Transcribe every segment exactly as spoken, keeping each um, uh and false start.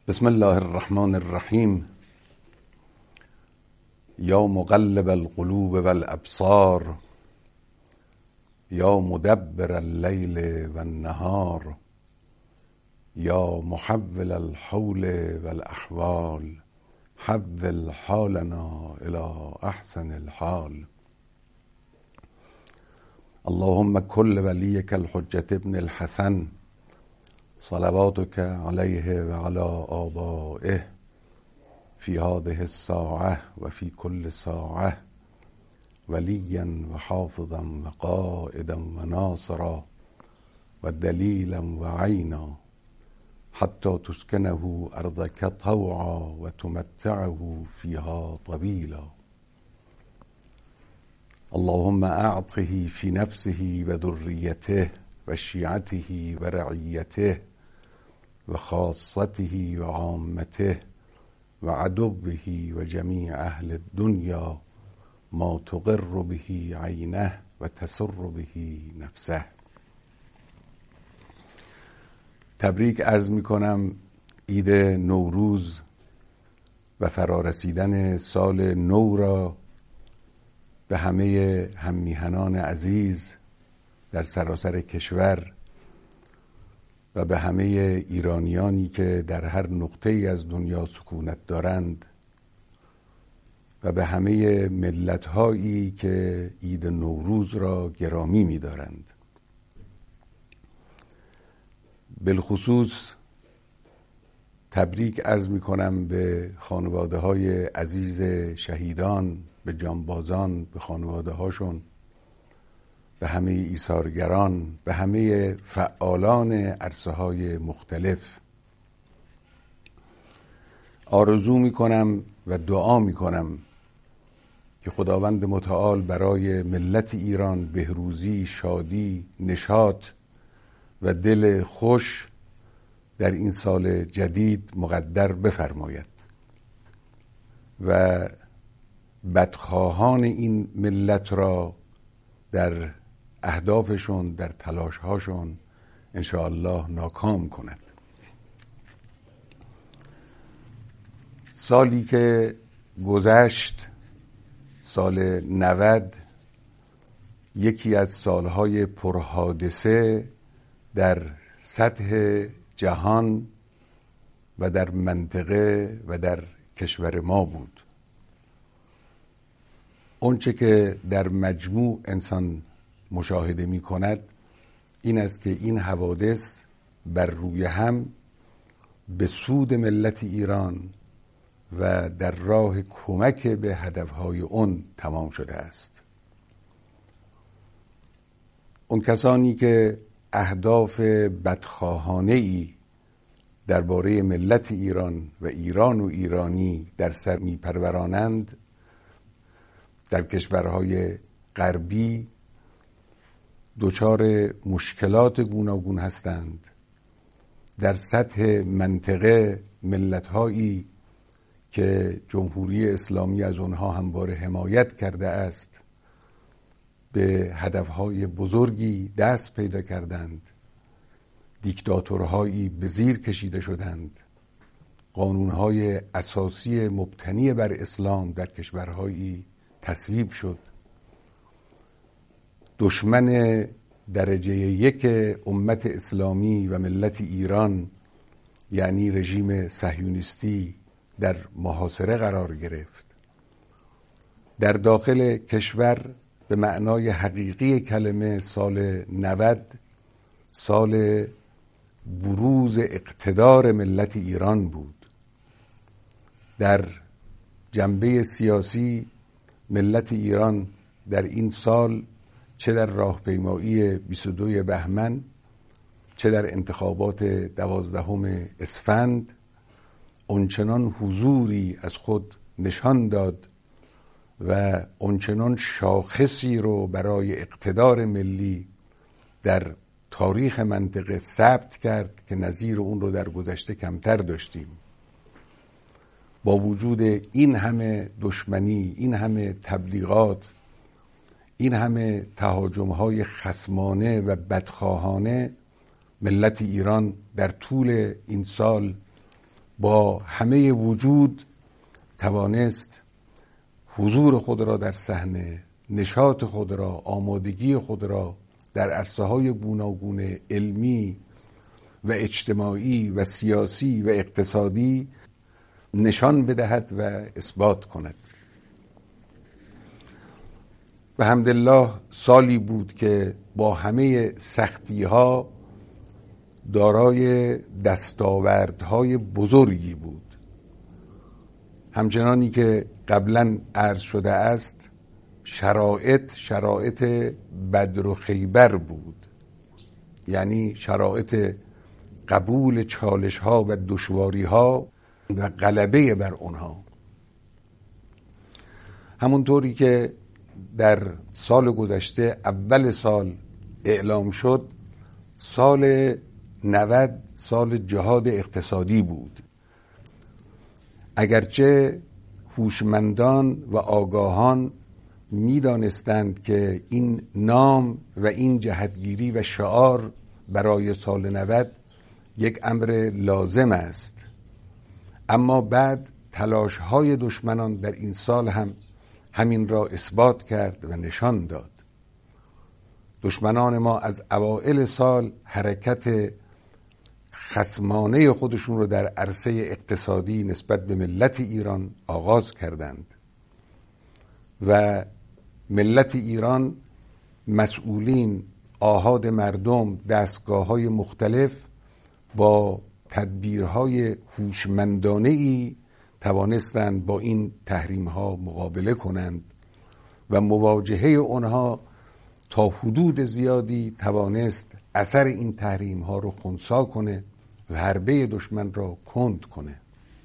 بسم الله الرحمن الرحیم. یا مقلب القلوب والابصار، یا مدبر اللیل والنهار، یا محول الحول والاحوال، حول حالنا الى احسن الحال. اللهم کل ولیک الحجة ابن الحسن صلواتك علیه و علی آبائه فی هذه الساعة و فی کل ساعة ولیا و حافظا و قائدا و ناصرا و دلیلا و عینا حتی تسکنه ارضک طوعا و تمتعه فیها طویلا. اللهم اعطه فی نفسه و ذریته و شیعته و رعیته و خاصته و عامته و عدوه و جمیع اهل الدنیا ما تقر به عینه و تسر به نفسه. تبریک عرض می کنم عید نوروز و فرارسیدن سال نو را به همه هممیهنان عزیز در سراسر کشور و به همه ایرانیانی که در هر نقطه ای از دنیا سکونت دارند و به همه ملت‌هایی که عید نوروز را گرامی می‌دارند. بالخصوص تبریک عرض می‌کنم به خانواده‌های عزیز شهیدان، به جانبازان، به خانواده‌هاشون، به همه ایثارگران، به همه فعالان عرصه‌های مختلف. آرزو می‌کنم و دعا می‌کنم که خداوند متعال برای ملت ایران بهروزی، شادی، نشاط و دل خوش در این سال جدید مقدر بفرماید و بدخواهان این ملت را در اهدافشون، در تلاشهاشون انشاءالله ناکام کند. سالی که گذشت، سال نود، یکی از سالهای پرحادثه در سطح جهان و در منطقه و در کشور ما بود. اونچه که در مجموع انسان مشاهده می کند این است که این حوادث بر روی هم به سود ملت ایران و در راه کمک به هدفهای اون تمام شده است. اون کسانی که اهداف بدخواهانه‌ای درباره ملت ایران و ایران و ایرانی در سر می پرورانند در کشورهای غربی دچار مشکلات گوناگون هستند. در سطح منطقه ملت‌هایی که جمهوری اسلامی از آنها همواره حمایت کرده است به هدفهای بزرگی دست پیدا کردند. دیکتاتورهایی به زیر کشیده شدند. قانونهای اساسی مبتنی بر اسلام در کشورهایی تصویب شد. دشمن درجه یک امت اسلامی و ملت ایران یعنی رژیم صهیونیستی در محاصره قرار گرفت. در داخل کشور به معنای حقیقی کلمه سال نود سال بروز اقتدار ملت ایران بود. در جنبه سیاسی ملت ایران در این سال چه در راهپیمایی بیست و دوم بهمن، چه در انتخابات دوازدهم اسفند اونچنان حضوری از خود نشان داد و اونچنان شاخصی رو برای اقتدار ملی در تاریخ منطقه ثبت کرد که نظیر اون رو در گذشته کمتر داشتیم. با وجود این همه دشمنی، این همه تبلیغات، این همه تهاجم‌های خصمانه و بدخواهانه، ملت ایران در طول این سال با همه وجود توانست حضور خود را در صحنه، نشاط خود را، آمادگی خود را در عرصه‌های گوناگون علمی و اجتماعی و سیاسی و اقتصادی نشان بدهد و اثبات کند. و الحمدلله سالی بود که با همه سختی‌ها دارای دستاوردهای بزرگی بود. همچنانی که قبلا عرض شده است، شرایط شرایط بدر و خیبر بود، یعنی شرایط قبول چالش‌ها و دشواری‌ها و غلبه بر آنها. همونطوری که در سال گذشته اول سال اعلام شد، سال نود سال جهاد اقتصادی بود. اگرچه هوشمندان و آگاهان می‌دانستند که این نام و این جهتگیری و شعار برای سال نود یک امر لازم است، اما بعد تلاش‌های دشمنان در این سال هم همین را اثبات کرد و نشان داد. دشمنان ما از اوائل سال حرکت خصمانه خودشون رو در عرصه اقتصادی نسبت به ملت ایران آغاز کردند و ملت ایران، مسئولین، آحاد مردم، دستگاه‌های مختلف با تدبیرهای هوشمندانه‌ای توانستند با این تحریم‌ها مقابله کنند و مواجهه آنها تا حدود زیادی توانست اثر این تحریم‌ها رو خنثی کنه و حربه دشمن را کند کنه.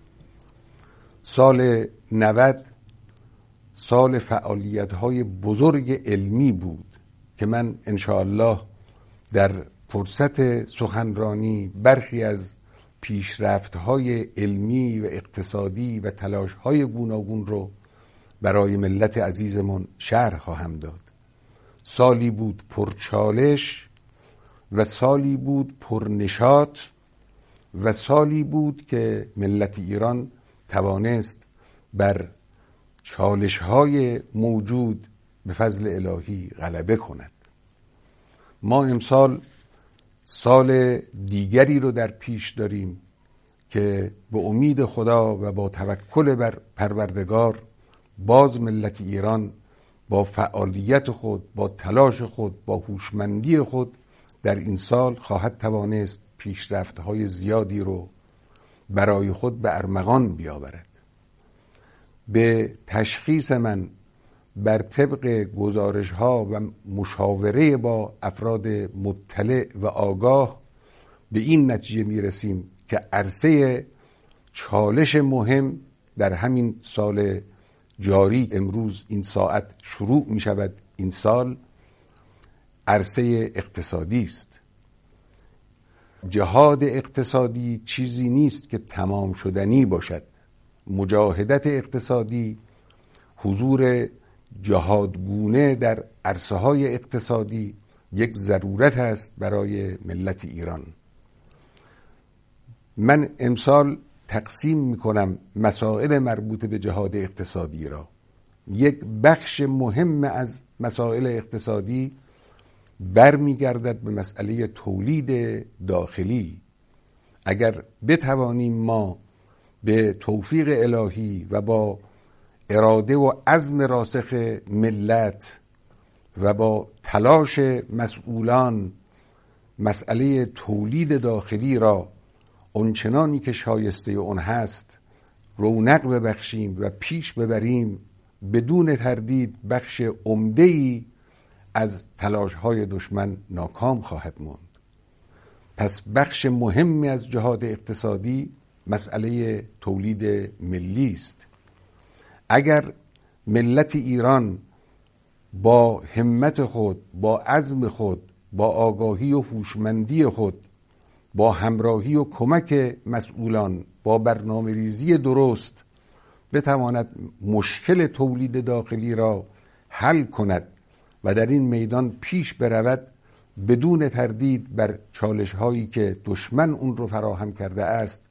سال نود سال فعالیت‌های بزرگ علمی بود که من انشاءالله در فرصت سخنرانی برخی از پیشرفت‌های علمی و اقتصادی و تلاش‌های گوناگون رو برای ملت عزیزمون شرح خواهم داد. سالی بود پرچالش و سالی بود پرنشاط و سالی بود که ملت ایران توانست بر چالش‌های موجود به فضل الهی غلبه کند. ما امسال سال دیگری رو در پیش داریم که به امید خدا و با توکل بر پروردگار باز ملت ایران با فعالیت خود، با تلاش خود، با هوشمندی خود در این سال خواهد توانست پیشرفت‌های زیادی رو برای خود به ارمغان بیاورد. به تشخیص من بر طبق گزارش‌ها و مشاوره با افراد مطلع و آگاه به این نتیجه می‌رسیم که عرصه چالش مهم در همین سال جاری، امروز این ساعت شروع می‌شود، این سال عرصه اقتصادی است. جهاد اقتصادی چیزی نیست که تمام شدنی باشد. مجاهدت اقتصادی، حضور جهادگونه در عرصه‌های اقتصادی یک ضرورت است برای ملت ایران. من امسال تقسیم می‌کنم مسائل مربوط به جهاد اقتصادی را. یک بخش مهم از مسائل اقتصادی برمیگردد به مسئله تولید داخلی. اگر بتوانیم ما به توفیق الهی و با اراده و عزم راسخ ملت و با تلاش مسئولان مسئله تولید داخلی را اونچنانی که شایسته اون هست رونق ببخشیم و پیش ببریم، بدون تردید بخش عمده‌ای از تلاش‌های دشمن ناکام خواهد ماند. پس بخش مهمی از جهاد اقتصادی مسئله تولید ملی است. اگر ملت ایران با همت خود، با عزم خود، با آگاهی و هوشمندی خود، با همراهی و کمک مسئولان، با برنامه ریزی درست بتواند مشکل تولید داخلی را حل کند و در این میدان پیش برود، بدون تردید بر چالش هایی که دشمن اون رو فراهم کرده است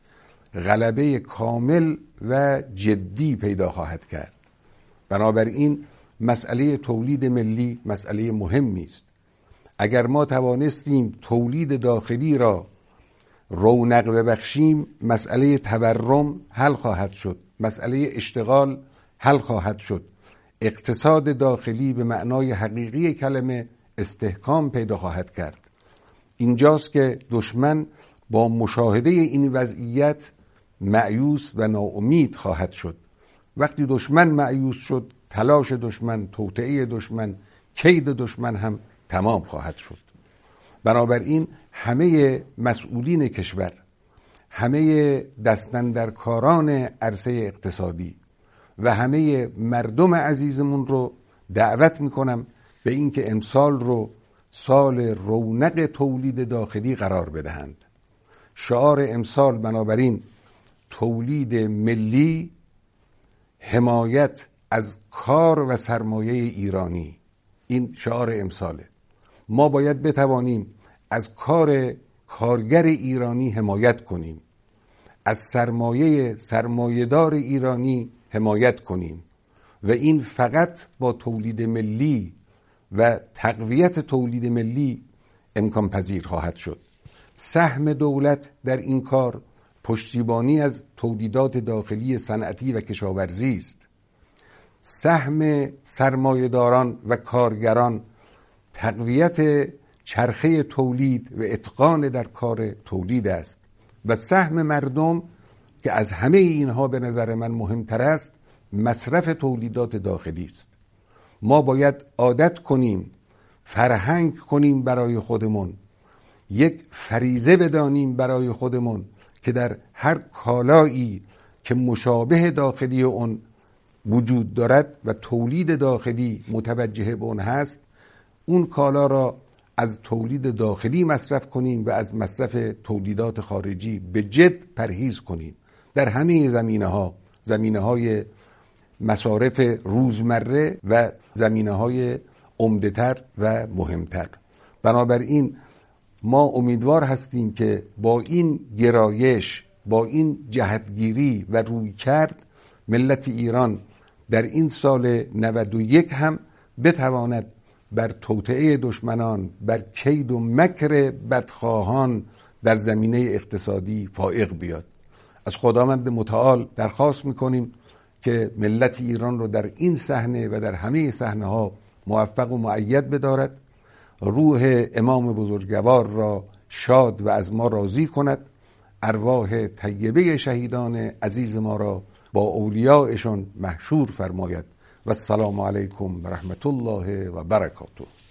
غلبه کامل و جدی پیدا خواهد کرد. بنابراین مسئله تولید ملی مسئله مهمی است. اگر ما توانستیم تولید داخلی را رونق ببخشیم، مسئله تورم حل خواهد شد، مسئله اشتغال حل خواهد شد، اقتصاد داخلی به معنای حقیقی کلمه استحکام پیدا خواهد کرد. اینجاست که دشمن با مشاهده این وضعیت مایوس و ناامید خواهد شد. وقتی دشمن مایوس شد، تلاش دشمن، توطئه دشمن، کید دشمن هم تمام خواهد شد. بنابراین همه مسئولین کشور، همه دستاندرکاران عرصه اقتصادی و همه مردم عزیزمون رو دعوت میکنم به اینکه امسال رو سال رونق تولید داخلی قرار بدهند. شعار امسال بنابراین تولید ملی، حمایت از کار و سرمایه ایرانی، این شعار امساله. ما باید بتوانیم از کار کارگر ایرانی حمایت کنیم، از سرمایه سرمایه‌دار ایرانی حمایت کنیم و این فقط با تولید ملی و تقویت تولید ملی امکان پذیر خواهد شد. سهم دولت در این کار پشتیبانی از تولیدات داخلی صنعتی و کشاورزی است. سهم سرمایه‌داران و کارگران تقویت چرخه تولید و اتقان در کار تولید است و سهم مردم که از همه اینها به نظر من مهمتر است مصرف تولیدات داخلی است. ما باید عادت کنیم، فرهنگ کنیم برای خودمون، یک فریضه بدانیم برای خودمون که در هر کالایی که مشابه داخلی اون وجود دارد و تولید داخلی متوجه به اون هست، اون کالا را از تولید داخلی مصرف کنیم و از مصرف تولیدات خارجی به جد پرهیز کنیم در همه زمینه‌ها، زمینه‌های مصارف روزمره و زمینه‌های عمده‌تر و مهمتر. بنابراین ما امیدوار هستیم که با این گرایش، با این جهتگیری و رویکرد ملت ایران در این سال نود و یک هم بتواند بر توطئه دشمنان، بر کید و مکر بدخواهان در زمینه اقتصادی فائق بیاد. از خداوند متعال درخواست میکنیم که ملت ایران رو در این صحنه و در همه صحنه ها موفق و مؤید بدارد، روح امام بزرگوار را شاد و از ما راضی کند، ارواح طیبه شهیدان عزیز ما را با اولیاءشون محشور فرماید و السلام علیکم و رحمت الله و برکاته.